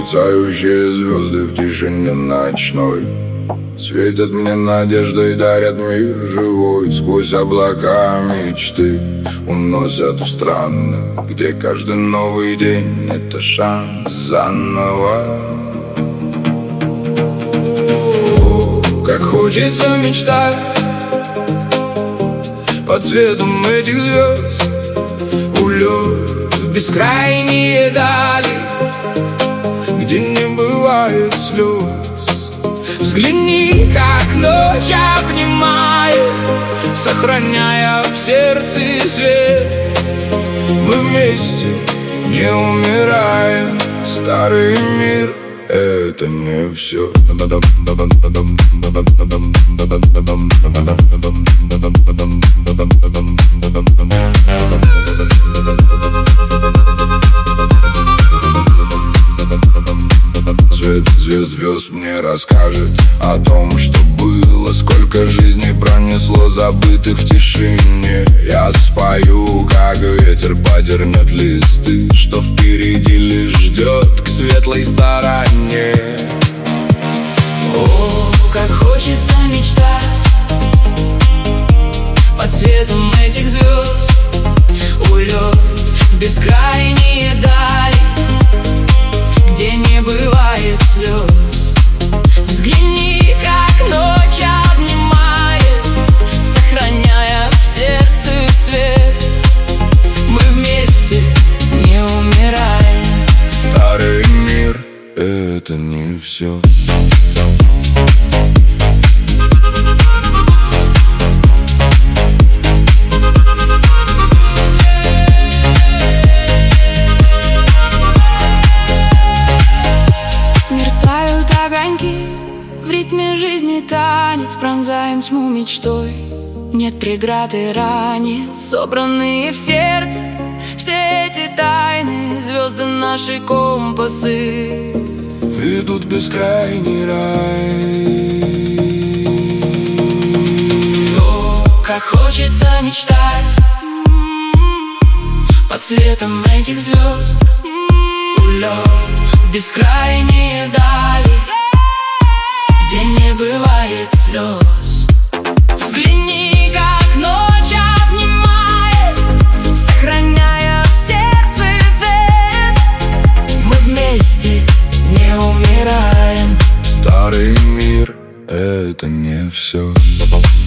Мерцающие звезды в тишине ночной светят мне надеждой, дарят мир живой. Сквозь облака мечты уносят в страны, где каждый новый день — это шанс заново. Как хочется мечтать под светом этих звезд, улет в бескрайние дали, где не бывает слез. Взгляни, как ночь обнимает, сохраняя в сердце свет. Мы вместе не умираем, старый мир — это не все. Свет звезд мне расскажет о том, что было, сколько жизней пронесло, забытых в тишине. Я спою, как ветер подернет листы, что впереди лишь ждет к светлой стороне. О, как хочется мечтать под светом этих звезд, улет в бескрайние дали, где не бывает слез. Взгляни, как ночь обнимает, сохраняя в сердце свет. Мы вместе не умираем, старый мир — это не все. в ритме жизни танец, пронзаем тьму мечтой. Нет преград и ранит, собранные в сердце все эти тайны, звезды наши компасы ведут в бескрайний рай. О, как хочется мечтать под светом этих звезд, улет в бескрайние дали, где не бывает слез. Взгляни, как ночь обнимает, сохраняя в сердце свет. Мы вместе не умираем, старый мир — это не все.